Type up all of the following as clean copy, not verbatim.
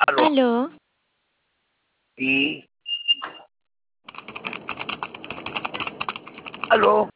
Aló. Aló, Sí. Aló.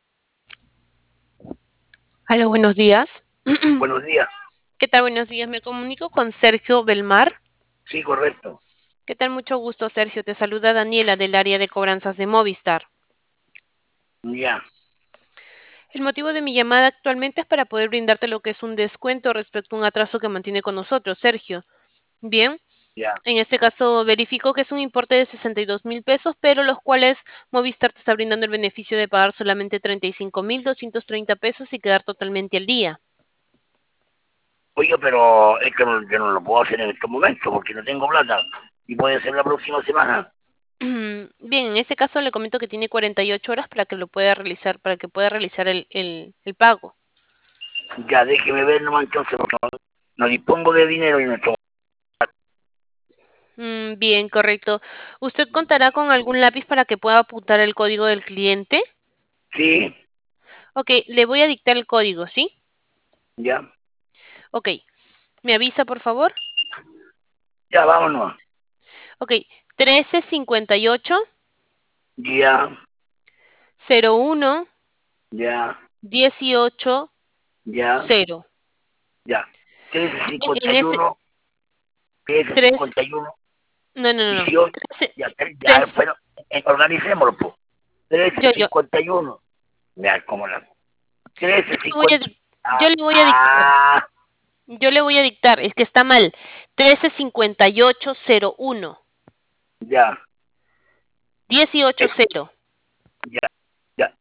Hola, buenos días. Buenos días. ¿Qué tal? Buenos días. Me comunico con Sergio Belmar. Sí, correcto. ¿Qué tal? Mucho gusto, Sergio. Te saluda Daniela del área de cobranzas de Movistar. Ya, El motivo de mi llamada actualmente es para poder brindarte lo que es un descuento respecto a un atraso que mantiene con nosotros, Sergio. Bien, ya. en este caso verifico que es un importe de 62.000 pesos, pero los cuales Movistar te está brindando el beneficio de pagar solamente 35.230 pesos y quedar totalmente al día. Oiga, pero es que yo no lo puedo hacer en estos momentos porque no tengo plata. Y puede ser la próxima semana. Bien, en este caso le comento que tiene 48 horas para que lo pueda realizar, para que pueda realizar el pago. Ya, déjeme ver nomás entonces, porque no dispongo de dinero y no estoy. Bien, correcto. ¿Usted contará con algún lápiz para que pueda apuntar el código del cliente? Sí, Ok, le voy a dictar el código, ¿sí? ya. Ok, ¿me avisa, por favor? Ya, vámonos. Ok, 1358 Ya, 01 ya, 18 ya, 0. ya. Bien, 1351, 3, 1351, no, no, no, no. 18, 13, ya, ya, 3, pero organicémoslo, pues. yo, 1351, ya, como la. yo le voy a, 1350. yo le voy a dictar. Yo le voy a dictar, es que está mal. 135801 Ya, 180. ya, ya.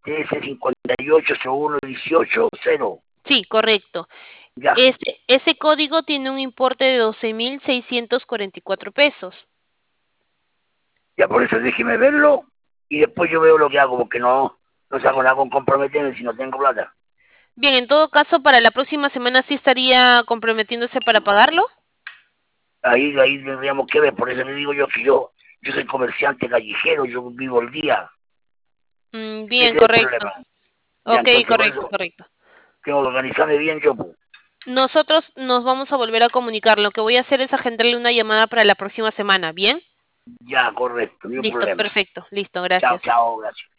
13580118 0. Sí, correcto. Ya, Ese código tiene un importe de 12.644 pesos. ya por eso déjeme verlo y después yo veo lo que hago, porque no saco nada con comprometerme si no tengo plata. Bien, en todo caso, para la próxima semana sí estaría comprometiéndose para pagarlo. Ahí tendríamos que ver, por eso le digo yo que yo soy comerciante callejero, yo vivo el día. Bien, Ese es el correcto. problema. Ya, Ok, entonces por correcto, eso correcto. tengo que organizarme bien yo, pues. Nosotros nos vamos a volver a comunicar. Lo que voy a hacer es agendarle una llamada para la próxima semana. ¿Bien? Ya, correcto, ni un Listo, problema. perfecto. Listo, Chao, gracias. chao, gracias.